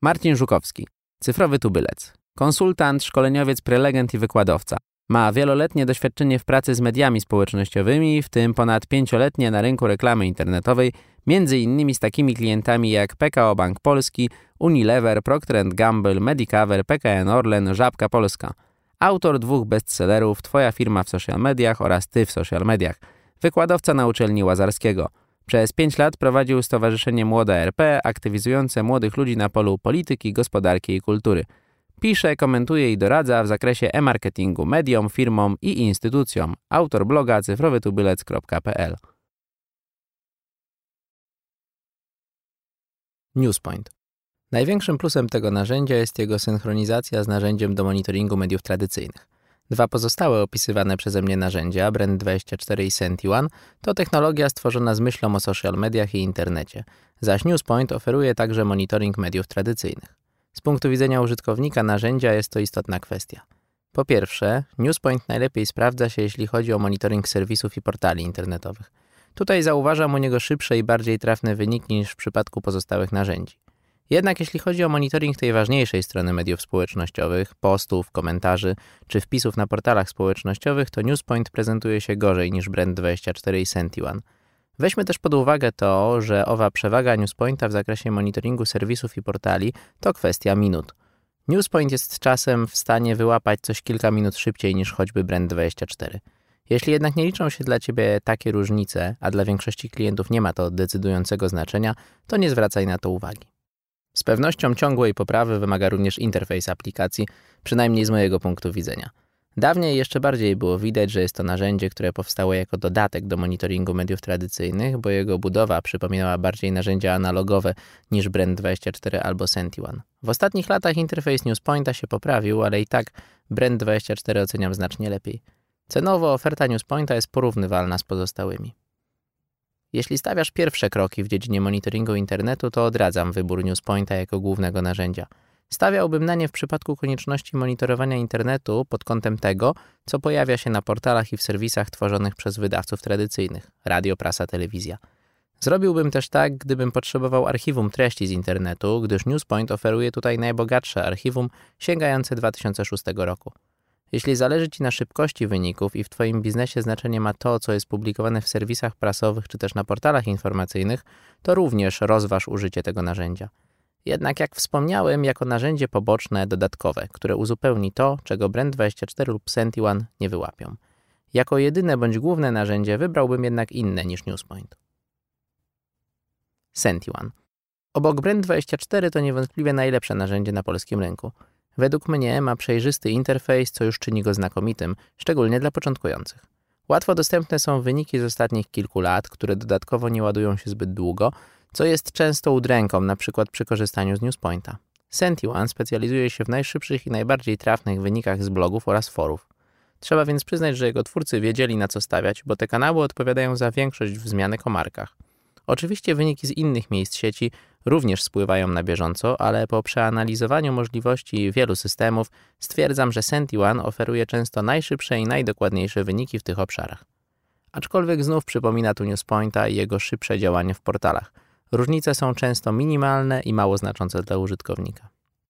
Marcin Żukowski, cyfrowy tubylec, konsultant, szkoleniowiec, prelegent i wykładowca. Ma wieloletnie doświadczenie w pracy z mediami społecznościowymi, w tym ponad 5-letnie na rynku reklamy internetowej, między innymi z takimi klientami jak PKO Bank Polski, Unilever, Procter & Gamble, Medicover, PKN Orlen, Żabka Polska. Autor 2 bestsellerów Twoja firma w social mediach oraz Ty w social mediach. Wykładowca na uczelni Łazarskiego. Przez 5 lat prowadził Stowarzyszenie Młoda RP, aktywizujące młodych ludzi na polu polityki, gospodarki i kultury. Pisze, komentuje i doradza w zakresie e-marketingu mediom, firmom i instytucjom. Autor bloga cyfrowytubylec.pl. Newspoint. Największym plusem tego narzędzia jest jego synchronizacja z narzędziem do monitoringu mediów tradycyjnych. 2 pozostałe opisywane przeze mnie narzędzia, Brand24 i Sentione, to technologia stworzona z myślą o social mediach i internecie, zaś Newspoint oferuje także monitoring mediów tradycyjnych. Z punktu widzenia użytkownika narzędzia jest to istotna kwestia. Po pierwsze, Newspoint najlepiej sprawdza się, jeśli chodzi o monitoring serwisów i portali internetowych. Tutaj zauważam u niego szybsze i bardziej trafne wyniki niż w przypadku pozostałych narzędzi. Jednak jeśli chodzi o monitoring tej ważniejszej strony mediów społecznościowych, postów, komentarzy czy wpisów na portalach społecznościowych, to Newspoint prezentuje się gorzej niż Brand24 i Sentione. Weźmy też pod uwagę to, że owa przewaga Newspointa w zakresie monitoringu serwisów i portali to kwestia minut. Newspoint jest czasem w stanie wyłapać coś kilka minut szybciej niż choćby Brand24. Jeśli jednak nie liczą się dla Ciebie takie różnice, a dla większości klientów nie ma to decydującego znaczenia, to nie zwracaj na to uwagi. Z pewnością ciągłej poprawy wymaga również interfejs aplikacji, przynajmniej z mojego punktu widzenia. Dawniej jeszcze bardziej było widać, że jest to narzędzie, które powstało jako dodatek do monitoringu mediów tradycyjnych, bo jego budowa przypominała bardziej narzędzia analogowe niż Brand24 albo Sentione. W ostatnich latach interfejs Newspointa się poprawił, ale i tak Brand24 oceniam znacznie lepiej. Cenowo oferta Newspointa jest porównywalna z pozostałymi. Jeśli stawiasz pierwsze kroki w dziedzinie monitoringu internetu, to odradzam wybór Newspointa jako głównego narzędzia. Stawiałbym na nie w przypadku konieczności monitorowania internetu pod kątem tego, co pojawia się na portalach i w serwisach tworzonych przez wydawców tradycyjnych – radio, prasa, telewizja. Zrobiłbym też tak, gdybym potrzebował archiwum treści z internetu, gdyż Newspoint oferuje tutaj najbogatsze archiwum sięgające 2006 roku. Jeśli zależy Ci na szybkości wyników i w Twoim biznesie znaczenie ma to, co jest publikowane w serwisach prasowych czy też na portalach informacyjnych, to również rozważ użycie tego narzędzia. Jednak jak wspomniałem, jako narzędzie poboczne, dodatkowe, które uzupełni to, czego Brand24 lub Sentione nie wyłapią. Jako jedyne bądź główne narzędzie wybrałbym jednak inne niż Newspoint. Sentione. Obok Brand24 to niewątpliwie najlepsze narzędzie na polskim rynku. Według mnie ma przejrzysty interfejs, co już czyni go znakomitym, szczególnie dla początkujących. Łatwo dostępne są wyniki z ostatnich kilku lat, które dodatkowo nie ładują się zbyt długo, co jest często udręką, np. przy korzystaniu z Newspointa. Sentione specjalizuje się w najszybszych i najbardziej trafnych wynikach z blogów oraz forów. Trzeba więc przyznać, że jego twórcy wiedzieli, na co stawiać, bo te kanały odpowiadają za większość wzmianek o markach. Oczywiście wyniki z innych miejsc sieci również spływają na bieżąco, ale po przeanalizowaniu możliwości wielu systemów stwierdzam, że Sentione oferuje często najszybsze i najdokładniejsze wyniki w tych obszarach. Aczkolwiek znów przypomina tu Newspointa i jego szybsze działanie w portalach. Różnice są często minimalne i mało znaczące dla użytkownika.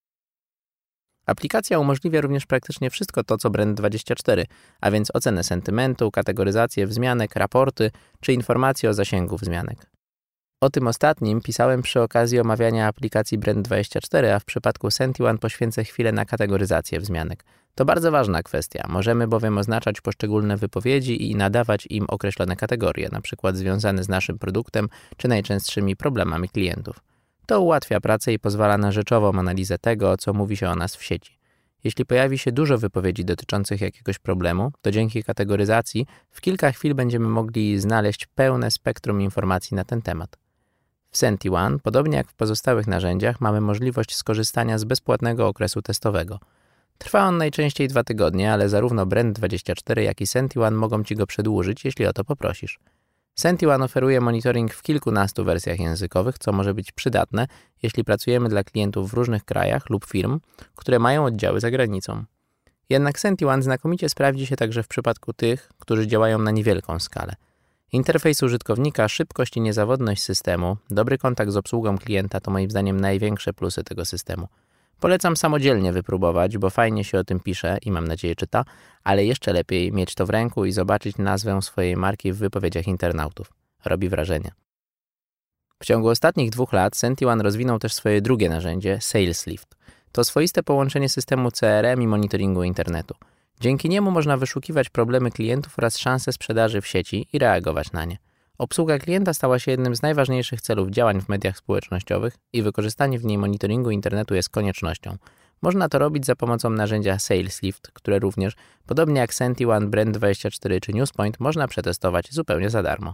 Aplikacja umożliwia również praktycznie wszystko to, co Brand24, a więc ocenę sentymentu, kategoryzację wzmianek, raporty czy informacje o zasięgu wzmianek. O tym ostatnim pisałem przy okazji omawiania aplikacji Brand24, a w przypadku Sentione poświęcę chwilę na kategoryzację wzmianek. To bardzo ważna kwestia, możemy bowiem oznaczać poszczególne wypowiedzi i nadawać im określone kategorie, np. związane z naszym produktem czy najczęstszymi problemami klientów. To ułatwia pracę i pozwala na rzeczową analizę tego, co mówi się o nas w sieci. Jeśli pojawi się dużo wypowiedzi dotyczących jakiegoś problemu, to dzięki kategoryzacji w kilka chwil będziemy mogli znaleźć pełne spektrum informacji na ten temat. W Sentione, podobnie jak w pozostałych narzędziach, mamy możliwość skorzystania z bezpłatnego okresu testowego. Trwa on najczęściej 2 tygodnie, ale zarówno Brand24, jak i Sentione mogą Ci go przedłużyć, jeśli o to poprosisz. Sentione oferuje monitoring w kilkunastu wersjach językowych, co może być przydatne, jeśli pracujemy dla klientów w różnych krajach lub firm, które mają oddziały za granicą. Jednak Sentione znakomicie sprawdzi się także w przypadku tych, którzy działają na niewielką skalę. Interfejs użytkownika, szybkość i niezawodność systemu, dobry kontakt z obsługą klienta to moim zdaniem największe plusy tego systemu. Polecam samodzielnie wypróbować, bo fajnie się o tym pisze i mam nadzieję czyta, ale jeszcze lepiej mieć to w ręku i zobaczyć nazwę swojej marki w wypowiedziach internautów. Robi wrażenie. W ciągu ostatnich 2 lat SentiOne rozwinął też swoje drugie narzędzie, SalesLift. To swoiste połączenie systemu CRM i monitoringu internetu. Dzięki niemu można wyszukiwać problemy klientów oraz szanse sprzedaży w sieci i reagować na nie. Obsługa klienta stała się jednym z najważniejszych celów działań w mediach społecznościowych i wykorzystanie w niej monitoringu internetu jest koniecznością. Można to robić za pomocą narzędzia SalesLift, które również, podobnie jak SentiOne, Brand24 czy Newspoint, można przetestować zupełnie za darmo.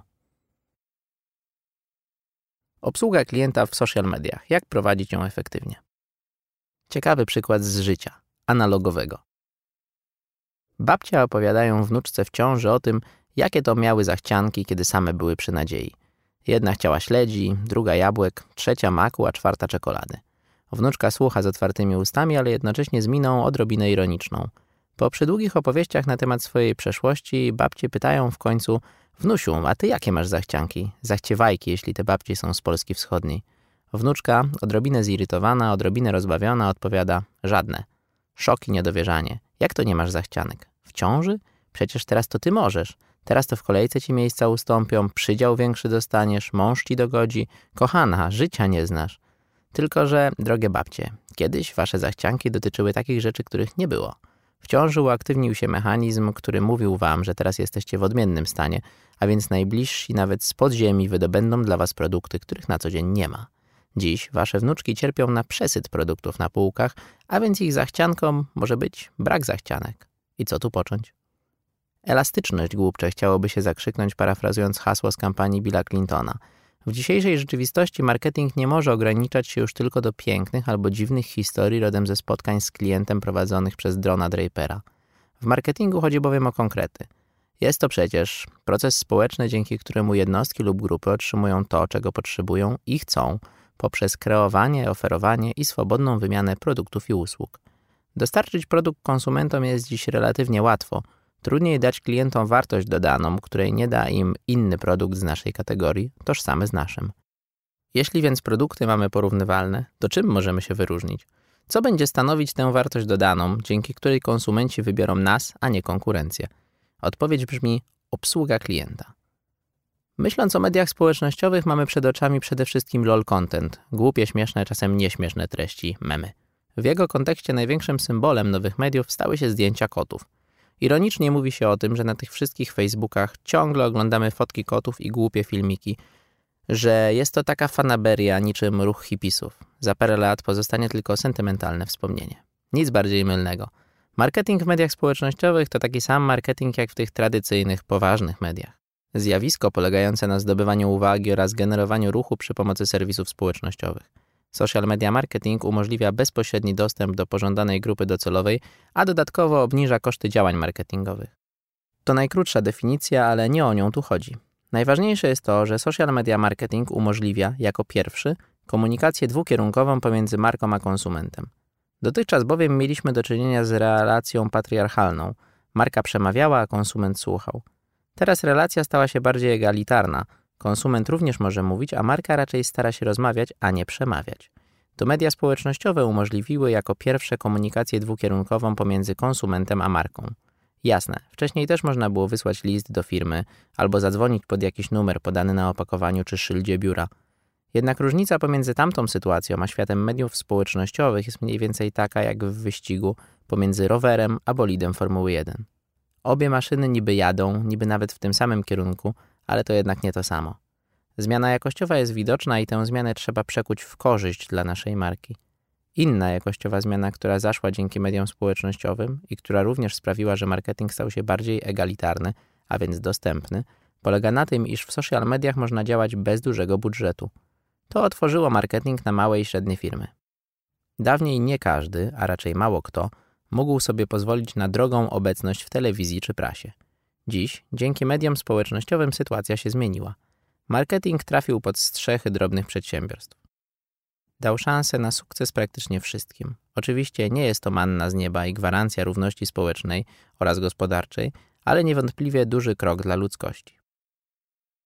Obsługa klienta w social mediach. Jak prowadzić ją efektywnie? Ciekawy przykład z życia, analogowego. Babcia opowiadają wnuczce w ciąży o tym, jakie to miały zachcianki, kiedy same były przy nadziei. Jedna chciała śledzi, druga jabłek, trzecia maku, a czwarta czekolady. Wnuczka słucha z otwartymi ustami, ale jednocześnie z miną odrobinę ironiczną. Po przydługich opowieściach na temat swojej przeszłości babcie pytają w końcu: wnusiu, a ty jakie masz zachcianki? Zachciewajki, jeśli te babcie są z Polski Wschodniej. Wnuczka, odrobinę zirytowana, odrobinę rozbawiona, odpowiada: żadne. Szok i niedowierzanie. Jak to nie masz zachcianek? W ciąży? Przecież teraz to ty możesz. Teraz to w kolejce ci miejsca ustąpią, przydział większy dostaniesz, mąż ci dogodzi. Kochana, życia nie znasz. Tylko że, drogie babcie, kiedyś wasze zachcianki dotyczyły takich rzeczy, których nie było. W ciąży uaktywnił się mechanizm, który mówił wam, że teraz jesteście w odmiennym stanie, a więc najbliżsi nawet z podziemi wydobędą dla was produkty, których na co dzień nie ma. Dziś wasze wnuczki cierpią na przesyt produktów na półkach, a więc ich zachciankom może być brak zachcianek. I co tu począć? Elastyczność, głupcze, chciałoby się zakrzyknąć, parafrazując hasło z kampanii Billa Clintona. W dzisiejszej rzeczywistości marketing nie może ograniczać się już tylko do pięknych albo dziwnych historii rodem ze spotkań z klientem prowadzonych przez Drona Drapera. W marketingu chodzi bowiem o konkrety. Jest to przecież proces społeczny, dzięki któremu jednostki lub grupy otrzymują to, czego potrzebują i chcą, poprzez kreowanie, oferowanie i swobodną wymianę produktów i usług. Dostarczyć produkt konsumentom jest dziś relatywnie łatwo. Trudniej dać klientom wartość dodaną, której nie da im inny produkt z naszej kategorii, tożsamy z naszym. Jeśli więc produkty mamy porównywalne, to czym możemy się wyróżnić? Co będzie stanowić tę wartość dodaną, dzięki której konsumenci wybiorą nas, a nie konkurencję? Odpowiedź brzmi: obsługa klienta. Myśląc o mediach społecznościowych, mamy przed oczami przede wszystkim LOL content, głupie, śmieszne, czasem nieśmieszne treści, memy. W jego kontekście największym symbolem nowych mediów stały się zdjęcia kotów. Ironicznie mówi się o tym, że na tych wszystkich Facebookach ciągle oglądamy fotki kotów i głupie filmiki, że jest to taka fanaberia niczym ruch hipisów. Za parę lat pozostanie tylko sentymentalne wspomnienie. Nic bardziej mylnego. Marketing w mediach społecznościowych to taki sam marketing jak w tych tradycyjnych, poważnych mediach. Zjawisko polegające na zdobywaniu uwagi oraz generowaniu ruchu przy pomocy serwisów społecznościowych. Social media marketing umożliwia bezpośredni dostęp do pożądanej grupy docelowej, a dodatkowo obniża koszty działań marketingowych. To najkrótsza definicja, ale nie o nią tu chodzi. Najważniejsze jest to, że social media marketing umożliwia, jako pierwszy, komunikację dwukierunkową pomiędzy marką a konsumentem. Dotychczas bowiem mieliśmy do czynienia z relacją patriarchalną. Marka przemawiała, a konsument słuchał. Teraz relacja stała się bardziej egalitarna. Konsument również może mówić, a marka raczej stara się rozmawiać, a nie przemawiać. To media społecznościowe umożliwiły jako pierwsze komunikację dwukierunkową pomiędzy konsumentem a marką. Jasne, wcześniej też można było wysłać list do firmy albo zadzwonić pod jakiś numer podany na opakowaniu czy szyldzie biura. Jednak różnica pomiędzy tamtą sytuacją a światem mediów społecznościowych jest mniej więcej taka jak w wyścigu pomiędzy rowerem a bolidem Formuły 1. Obie maszyny niby jadą, niby nawet w tym samym kierunku, ale to jednak nie to samo. Zmiana jakościowa jest widoczna i tę zmianę trzeba przekuć w korzyść dla naszej marki. Inna jakościowa zmiana, która zaszła dzięki mediom społecznościowym i która również sprawiła, że marketing stał się bardziej egalitarny, a więc dostępny, polega na tym, iż w social mediach można działać bez dużego budżetu. To otworzyło marketing na małe i średnie firmy. Dawniej nie każdy, a raczej mało kto, mógł sobie pozwolić na drogą obecność w telewizji czy prasie. Dziś, dzięki mediom społecznościowym, sytuacja się zmieniła. Marketing trafił pod strzechy drobnych przedsiębiorstw. Dał szansę na sukces praktycznie wszystkim. Oczywiście nie jest to manna z nieba i gwarancja równości społecznej oraz gospodarczej, ale niewątpliwie duży krok dla ludzkości.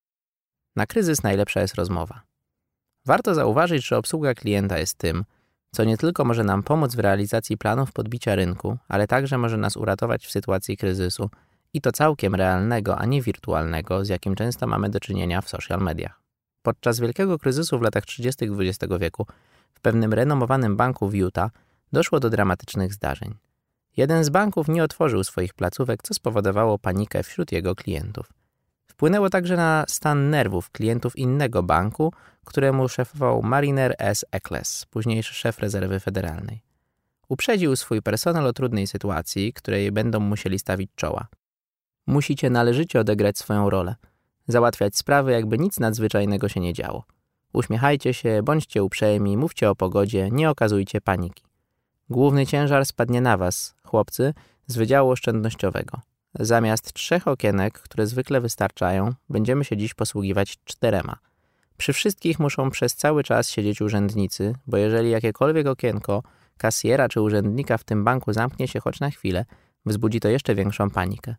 Na kryzys najlepsza jest rozmowa. Warto zauważyć, że obsługa klienta jest tym, co nie tylko może nam pomóc w realizacji planów podbicia rynku, ale także może nas uratować w sytuacji kryzysu i to całkiem realnego, a nie wirtualnego, z jakim często mamy do czynienia w social mediach. Podczas wielkiego kryzysu w latach 30. XX wieku w pewnym renomowanym banku w Utah doszło do dramatycznych zdarzeń. Jeden z banków nie otworzył swoich placówek, co spowodowało panikę wśród jego klientów. Wpłynęło także na stan nerwów klientów innego banku, któremu szefował Mariner S. Eccles, późniejszy szef rezerwy federalnej. Uprzedził swój personel o trudnej sytuacji, której będą musieli stawić czoła. Musicie należycie odegrać swoją rolę. Załatwiać sprawy, jakby nic nadzwyczajnego się nie działo. Uśmiechajcie się, bądźcie uprzejmi, mówcie o pogodzie, nie okazujcie paniki. Główny ciężar spadnie na was, chłopcy, z Wydziału Oszczędnościowego. Zamiast 3 okienek, które zwykle wystarczają, będziemy się dziś posługiwać 4. Przy wszystkich muszą przez cały czas siedzieć urzędnicy, bo jeżeli jakiekolwiek okienko kasjera czy urzędnika w tym banku zamknie się choć na chwilę, wzbudzi to jeszcze większą panikę.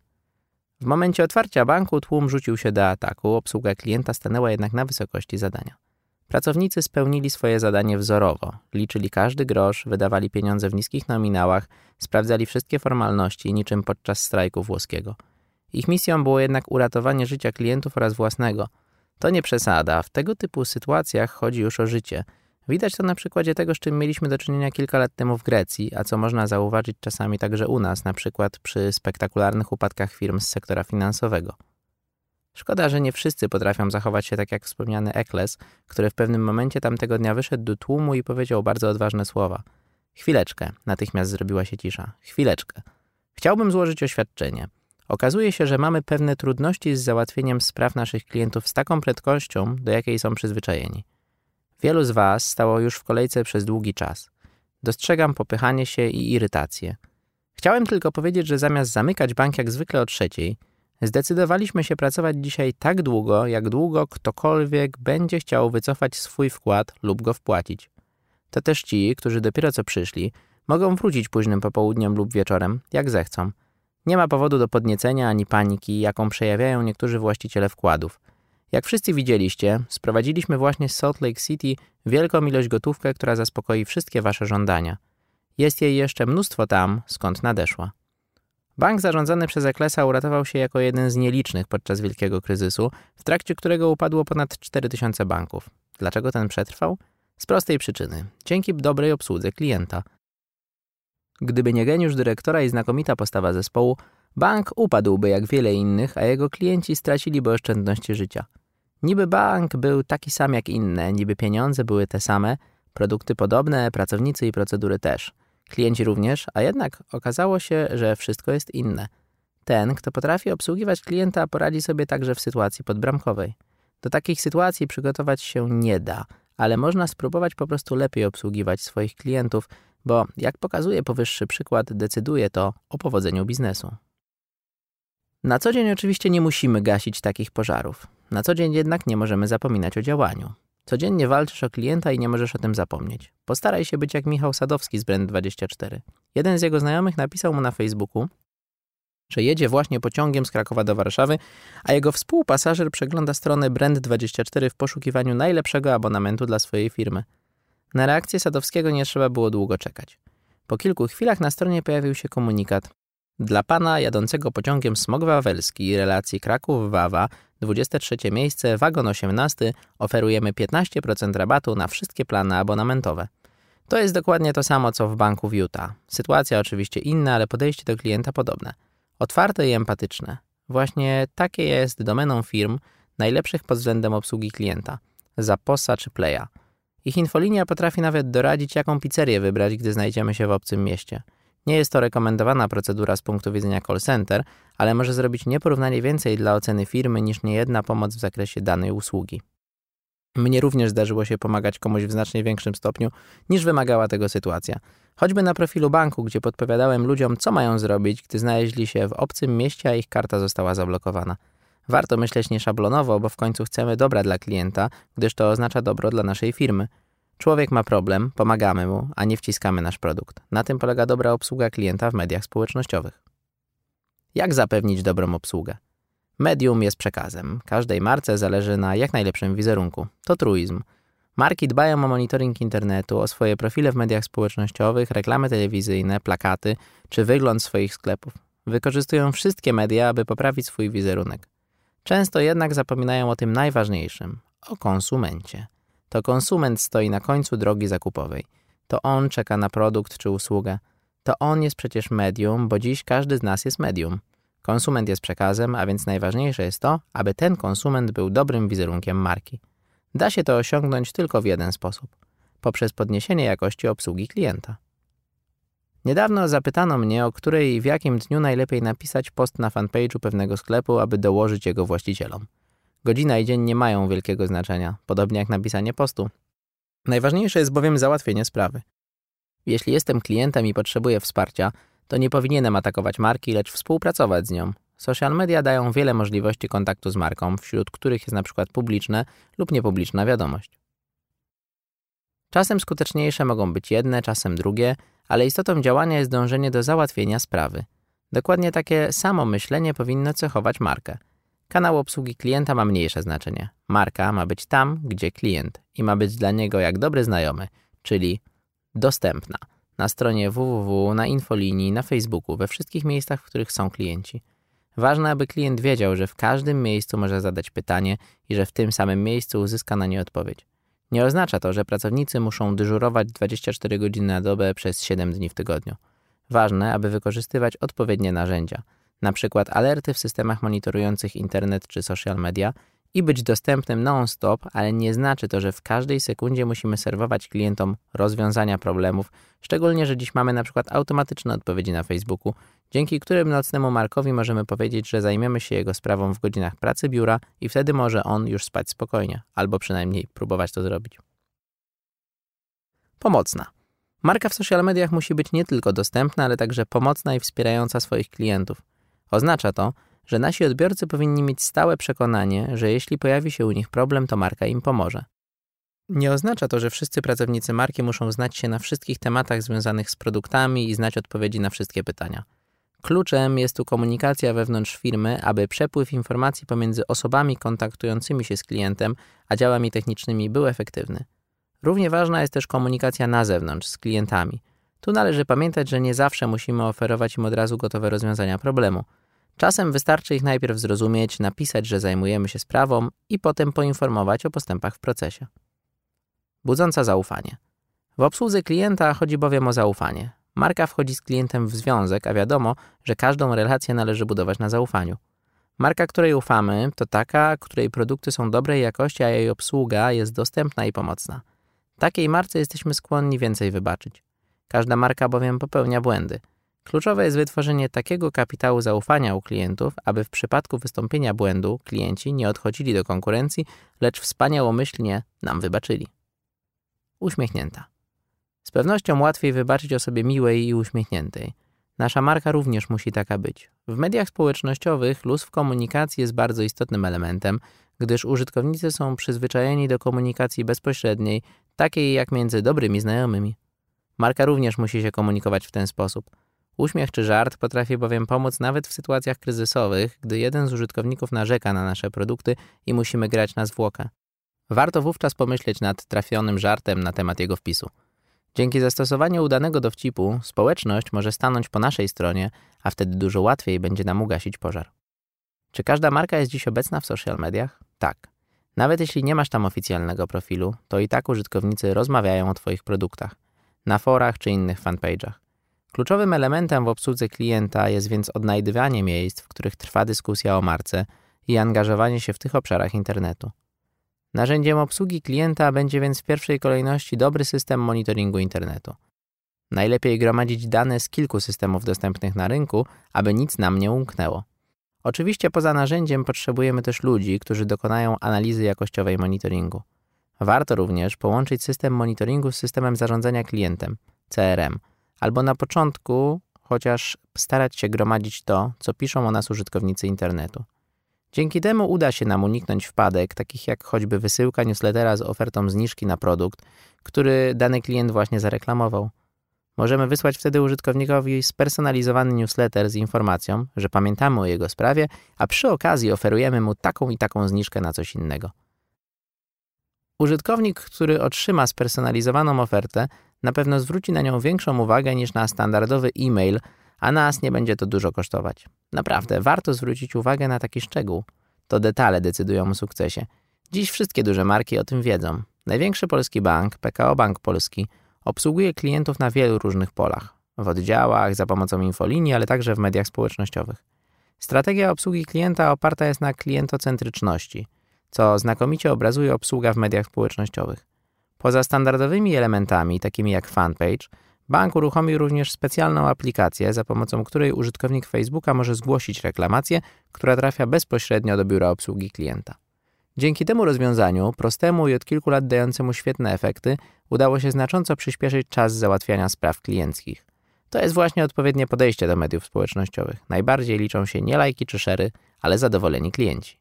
W momencie otwarcia banku tłum rzucił się do ataku, obsługa klienta stanęła jednak na wysokości zadania. Pracownicy spełnili swoje zadanie wzorowo, liczyli każdy grosz, wydawali pieniądze w niskich nominałach, sprawdzali wszystkie formalności, niczym podczas strajku włoskiego. Ich misją było jednak uratowanie życia klientów oraz własnego. To nie przesada, w tego typu sytuacjach chodzi już o życie. Widać to na przykładzie tego, z czym mieliśmy do czynienia kilka lat temu w Grecji, a co można zauważyć czasami także u nas, na przykład przy spektakularnych upadkach firm z sektora finansowego. Szkoda, że nie wszyscy potrafią zachować się tak jak wspomniany Eccles, który w pewnym momencie tamtego dnia wyszedł do tłumu i powiedział bardzo odważne słowa. Chwileczkę, natychmiast zrobiła się cisza. Chwileczkę. Chciałbym złożyć oświadczenie. Okazuje się, że mamy pewne trudności z załatwieniem spraw naszych klientów z taką prędkością, do jakiej są przyzwyczajeni. Wielu z was stało już w kolejce przez długi czas. Dostrzegam popychanie się i irytację. Chciałem tylko powiedzieć, że zamiast zamykać bank jak zwykle o 3:00, zdecydowaliśmy się pracować dzisiaj tak długo, jak długo ktokolwiek będzie chciał wycofać swój wkład lub go wpłacić. To też ci, którzy dopiero co przyszli, mogą wrócić późnym popołudniem lub wieczorem, jak zechcą. Nie ma powodu do podniecenia ani paniki, jaką przejawiają niektórzy właściciele wkładów. Jak wszyscy widzieliście, sprowadziliśmy właśnie z Salt Lake City wielką ilość gotówkę, która zaspokoi wszystkie wasze żądania. Jest jej jeszcze mnóstwo tam, skąd nadeszła. Bank zarządzany przez Ecclesa uratował się jako jeden z nielicznych podczas wielkiego kryzysu, w trakcie którego upadło ponad 4000 banków. Dlaczego ten przetrwał? Z prostej przyczyny. Dzięki dobrej obsłudze klienta. Gdyby nie geniusz dyrektora i znakomita postawa zespołu, bank upadłby jak wiele innych, a jego klienci straciliby oszczędności życia. Niby bank był taki sam jak inne, niby pieniądze były te same, produkty podobne, pracownicy i procedury też. Klienci również, a jednak okazało się, że wszystko jest inne. Ten, kto potrafi obsługiwać klienta, poradzi sobie także w sytuacji podbramkowej. Do takich sytuacji przygotować się nie da, ale można spróbować po prostu lepiej obsługiwać swoich klientów, bo jak pokazuje powyższy przykład, decyduje to o powodzeniu biznesu. Na co dzień oczywiście nie musimy gasić takich pożarów. Na co dzień jednak nie możemy zapominać o działaniu. Codziennie walczysz o klienta i nie możesz o tym zapomnieć. Postaraj się być jak Michał Sadowski z Brand24. Jeden z jego znajomych napisał mu na Facebooku, że jedzie właśnie pociągiem z Krakowa do Warszawy, a jego współpasażer przegląda stronę Brand24 w poszukiwaniu najlepszego abonamentu dla swojej firmy. Na reakcję Sadowskiego nie trzeba było długo czekać. Po kilku chwilach na stronie pojawił się komunikat. Dla pana jadącego pociągiem Smok Wawelski relacji Kraków-Wawa, 23 miejsce, wagon 18, oferujemy 15% rabatu na wszystkie plany abonamentowe. To jest dokładnie to samo, co w banku w Utah. Sytuacja oczywiście inna, ale podejście do klienta podobne. Otwarte i empatyczne. Właśnie takie jest domeną firm najlepszych pod względem obsługi klienta. Zaposa czy Playa. Ich infolinia potrafi nawet doradzić, jaką pizzerię wybrać, gdy znajdziemy się w obcym mieście. Nie jest to rekomendowana procedura z punktu widzenia call center, ale może zrobić nieporównanie więcej dla oceny firmy niż niejedna pomoc w zakresie danej usługi. Mnie również zdarzyło się pomagać komuś w znacznie większym stopniu, niż wymagała tego sytuacja. Choćby na profilu banku, gdzie podpowiadałem ludziom, co mają zrobić, gdy znaleźli się w obcym mieście, a ich karta została zablokowana. Warto myśleć nieszablonowo, bo w końcu chcemy dobra dla klienta, gdyż to oznacza dobro dla naszej firmy. Człowiek ma problem, pomagamy mu, a nie wciskamy nasz produkt. Na tym polega dobra obsługa klienta w mediach społecznościowych. Jak zapewnić dobrą obsługę? Medium jest przekazem. Każdej marce zależy na jak najlepszym wizerunku. To truizm. Marki dbają o monitoring internetu, o swoje profile w mediach społecznościowych, reklamy telewizyjne, plakaty czy wygląd swoich sklepów. Wykorzystują wszystkie media, aby poprawić swój wizerunek. Często jednak zapominają o tym najważniejszym – o konsumencie. To konsument stoi na końcu drogi zakupowej. To on czeka na produkt czy usługę. To on jest przecież medium, bo dziś każdy z nas jest medium. Konsument jest przekazem, a więc najważniejsze jest to, aby ten konsument był dobrym wizerunkiem marki. Da się to osiągnąć tylko w jeden sposób – poprzez podniesienie jakości obsługi klienta. Niedawno zapytano mnie, o której i w jakim dniu najlepiej napisać post na fanpage'u pewnego sklepu, aby dołożyć jego właścicielom. Godzina i dzień nie mają wielkiego znaczenia, podobnie jak napisanie postu. Najważniejsze jest bowiem załatwienie sprawy. Jeśli jestem klientem i potrzebuję wsparcia, to nie powinienem atakować marki, lecz współpracować z nią. Social media dają wiele możliwości kontaktu z marką, wśród których jest na przykład publiczne lub niepubliczna wiadomość. Czasem skuteczniejsze mogą być jedne, czasem drugie, ale istotą działania jest dążenie do załatwienia sprawy. Dokładnie takie samo myślenie powinno cechować markę. Kanał obsługi klienta ma mniejsze znaczenie. Marka ma być tam, gdzie klient i ma być dla niego jak dobry znajomy, czyli dostępna. Na stronie www, na infolinii, na Facebooku, we wszystkich miejscach, w których są klienci. Ważne, aby klient wiedział, że w każdym miejscu może zadać pytanie i że w tym samym miejscu uzyska na nie odpowiedź. Nie oznacza to, że pracownicy muszą dyżurować 24 godziny na dobę przez 7 dni w tygodniu. Ważne, aby wykorzystywać odpowiednie narzędzia, np. alerty w systemach monitorujących internet czy social media i być dostępnym non-stop, ale nie znaczy to, że w każdej sekundzie musimy serwować klientom rozwiązania problemów, szczególnie, że dziś mamy np. automatyczne odpowiedzi na Facebooku, dzięki którym nocnemu Markowi możemy powiedzieć, że zajmiemy się jego sprawą w godzinach pracy biura i wtedy może on już spać spokojnie, albo przynajmniej próbować to zrobić. Pomocna. Marka w social mediach musi być nie tylko dostępna, ale także pomocna i wspierająca swoich klientów. Oznacza to, że nasi odbiorcy powinni mieć stałe przekonanie, że jeśli pojawi się u nich problem, to marka im pomoże. Nie oznacza to, że wszyscy pracownicy marki muszą znać się na wszystkich tematach związanych z produktami i znać odpowiedzi na wszystkie pytania. Kluczem jest tu komunikacja wewnątrz firmy, aby przepływ informacji pomiędzy osobami kontaktującymi się z klientem a działami technicznymi był efektywny. Równie ważna jest też komunikacja na zewnątrz, z klientami. Tu należy pamiętać, że nie zawsze musimy oferować im od razu gotowe rozwiązania problemu. Czasem wystarczy ich najpierw zrozumieć, napisać, że zajmujemy się sprawą i potem poinformować o postępach w procesie. Budząca zaufanie. W obsłudze klienta chodzi bowiem o zaufanie. Marka wchodzi z klientem w związek, a wiadomo, że każdą relację należy budować na zaufaniu. Marka, której ufamy, to taka, której produkty są dobrej jakości, a jej obsługa jest dostępna i pomocna. Takiej marce jesteśmy skłonni więcej wybaczyć. Każda marka bowiem popełnia błędy. Kluczowe jest wytworzenie takiego kapitału zaufania u klientów, aby w przypadku wystąpienia błędu klienci nie odchodzili do konkurencji, lecz wspaniałomyślnie nam wybaczyli. Uśmiechnięta. Z pewnością łatwiej wybaczyć osobie miłej i uśmiechniętej. Nasza marka również musi taka być. W mediach społecznościowych luz w komunikacji jest bardzo istotnym elementem, gdyż użytkownicy są przyzwyczajeni do komunikacji bezpośredniej, takiej jak między dobrymi znajomymi. Marka również musi się komunikować w ten sposób. Uśmiech czy żart potrafi bowiem pomóc nawet w sytuacjach kryzysowych, gdy jeden z użytkowników narzeka na nasze produkty i musimy grać na zwłokę. Warto wówczas pomyśleć nad trafionym żartem na temat jego wpisu. Dzięki zastosowaniu udanego dowcipu społeczność może stanąć po naszej stronie, a wtedy dużo łatwiej będzie nam ugasić pożar. Czy każda marka jest dziś obecna w social mediach? Tak. Nawet jeśli nie masz tam oficjalnego profilu, to i tak użytkownicy rozmawiają o Twoich produktach, na forach czy innych fanpage'ach. Kluczowym elementem w obsłudze klienta jest więc odnajdywanie miejsc, w których trwa dyskusja o marce i angażowanie się w tych obszarach internetu. Narzędziem obsługi klienta będzie więc w pierwszej kolejności dobry system monitoringu internetu. Najlepiej gromadzić dane z kilku systemów dostępnych na rynku, aby nic nam nie umknęło. Oczywiście poza narzędziem potrzebujemy też ludzi, którzy dokonają analizy jakościowej monitoringu. Warto również połączyć system monitoringu z systemem zarządzania klientem, CRM, albo na początku chociaż starać się gromadzić to, co piszą o nas użytkownicy internetu. Dzięki temu uda się nam uniknąć wpadek, takich jak choćby wysyłka newslettera z ofertą zniżki na produkt, który dany klient właśnie zareklamował. Możemy wysłać wtedy użytkownikowi spersonalizowany newsletter z informacją, że pamiętamy o jego sprawie, a przy okazji oferujemy mu taką i taką zniżkę na coś innego. Użytkownik, który otrzyma spersonalizowaną ofertę, na pewno zwróci na nią większą uwagę niż na standardowy e-mail, a nas nie będzie to dużo kosztować. Naprawdę, warto zwrócić uwagę na taki szczegół. To detale decydują o sukcesie. Dziś wszystkie duże marki o tym wiedzą. Największy polski bank, PKO Bank Polski, obsługuje klientów na wielu różnych polach. W oddziałach, za pomocą infolinii, ale także w mediach społecznościowych. Strategia obsługi klienta oparta jest na klientocentryczności, co znakomicie obrazuje obsługa w mediach społecznościowych. Poza standardowymi elementami, takimi jak fanpage, bank uruchomił również specjalną aplikację, za pomocą której użytkownik Facebooka może zgłosić reklamację, która trafia bezpośrednio do biura obsługi klienta. Dzięki temu rozwiązaniu, prostemu i od kilku lat dającemu świetne efekty, udało się znacząco przyspieszyć czas załatwiania spraw klienckich. To jest właśnie odpowiednie podejście do mediów społecznościowych. Najbardziej liczą się nie lajki czy szery, ale zadowoleni klienci.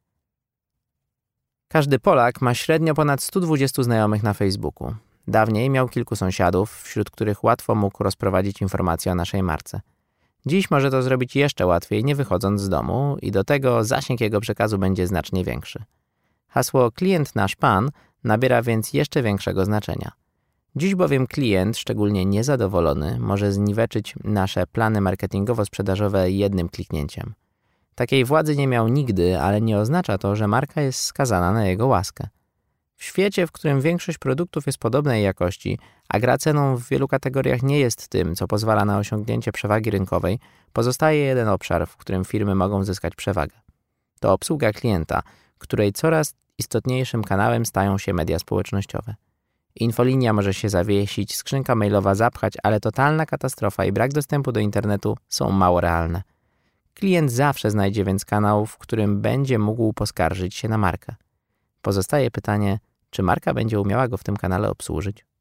Każdy Polak ma średnio ponad 120 znajomych na Facebooku. Dawniej miał kilku sąsiadów, wśród których łatwo mógł rozprowadzić informacje o naszej marce. Dziś może to zrobić jeszcze łatwiej, nie wychodząc z domu i do tego zasięg jego przekazu będzie znacznie większy. Hasło „klient nasz pan” nabiera więc jeszcze większego znaczenia. Dziś bowiem klient, szczególnie niezadowolony, może zniweczyć nasze plany marketingowo-sprzedażowe jednym kliknięciem. Takiej władzy nie miał nigdy, ale nie oznacza to, że marka jest skazana na jego łaskę. W świecie, w którym większość produktów jest podobnej jakości, a gra ceną w wielu kategoriach nie jest tym, co pozwala na osiągnięcie przewagi rynkowej, pozostaje jeden obszar, w którym firmy mogą zyskać przewagę. To obsługa klienta, której coraz istotniejszym kanałem stają się media społecznościowe. Infolinia może się zawiesić, skrzynka mailowa zapchać, ale totalna katastrofa i brak dostępu do internetu są mało realne. Klient zawsze znajdzie więc kanał, w którym będzie mógł poskarżyć się na markę. Pozostaje pytanie, czy marka będzie umiała go w tym kanale obsłużyć?